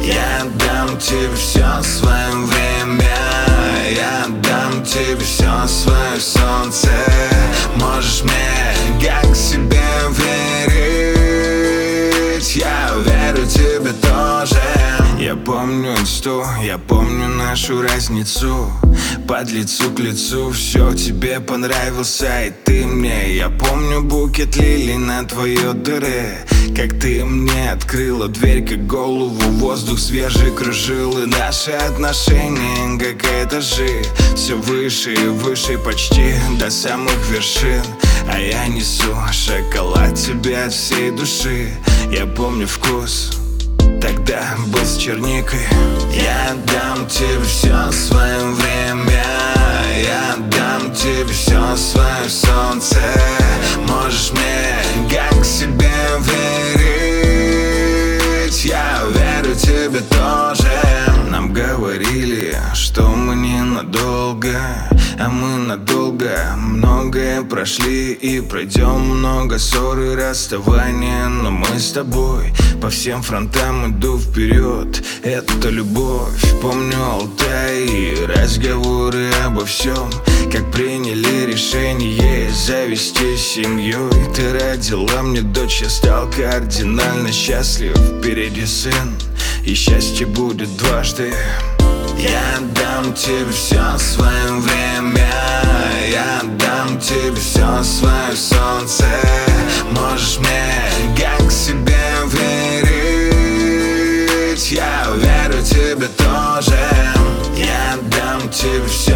Я дам тебе все свое время, я дам тебе все свое солнце. Можешь мне как себе верить, я верю тебе тоже. Я помню инсту, я помню нашу разницу. Под лицу к лицу все тебе понравился и ты мне. Я помню букет лилий на твоей дыре, как ты мне открыла дверь, как голову воздух свежий кружил. И наши отношения как этажи, все выше и выше, почти до самых вершин. А я несу шоколад тебе от всей души. Я помню вкус, тогда был с черникой. Я дам тебе все свое время, я дам тебе все свое солнце. Можешь мне как себе верить, я верю тебе тоже. Нам говорили, что мы ненадолго, а мы надолго. Многое прошли и пройдем много ссор и расставания, но мы с тобой по всем фронтам иду вперед. Это любовь. Помню Алтай и разговоры обо всем, как приняли решение завести семью. И ты родила мне дочь, я стал кардинально счастлив. Впереди сын, и счастье будет дважды. Я дам тебе все свое время, я дам тебе все свое солнце. Можешь мне как себе верить, я верю тебе тоже. Я дам тебе все